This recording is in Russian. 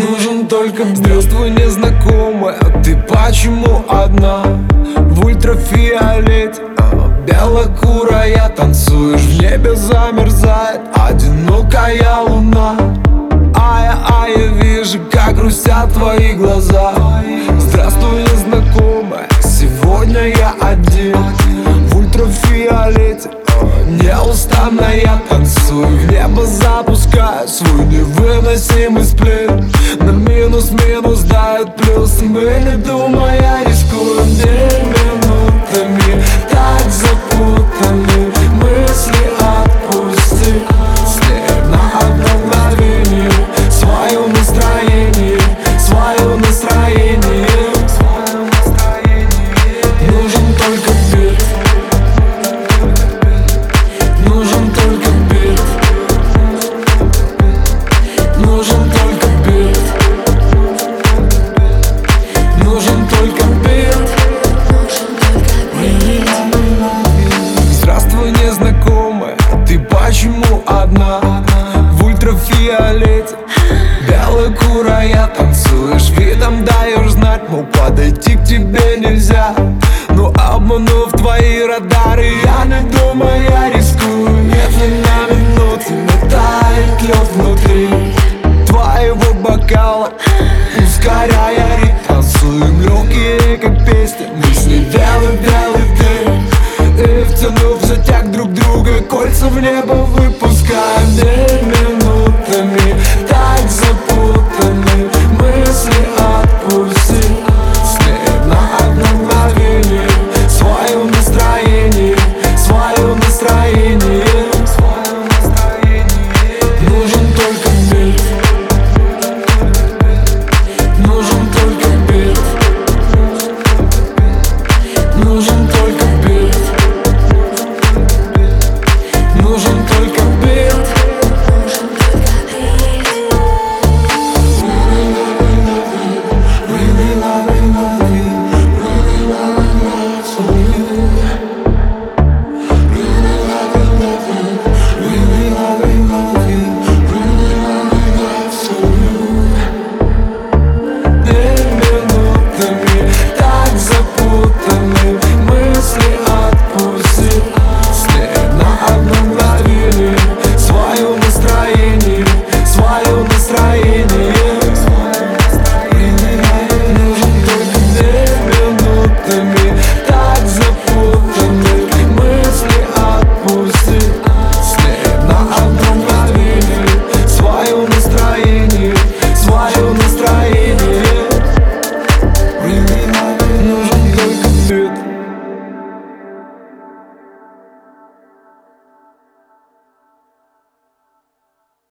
нужен только бит. Здравствуй, незнакомая, ты почему одна? В ультрафиолете белокурая танцуешь, в небе замерзает одинокая луна. А я вижу, как грустят твои глаза. Здравствуй, незнакомая, сегодня я один. В ультрафиолете неустанно я танцую, в небо запускаю свой невыносимый сплин. На минус дает плюс, мы не думая рискуем минутами. Так запутаны мысли, отпусти с ней на одно мгновение свое настроение, свое настроение. Нужен только бит, нужен только бит, нужен только бит, нужен только бит. Здравствуй, незнакомая, ты почему одна? В ультрафиолете белокурая танцуешь, видом даешь знать, мол, подойти к тебе нельзя. Но обманув твои радары, я не думаю, я рискую. Нет, ни на минуту не тает лед внутри твоего бокала, ускоряя ритм. Танцуем легкие, как песня, мысли белый дым. И втянув затяг друг друга, кольца в небо выпускаем.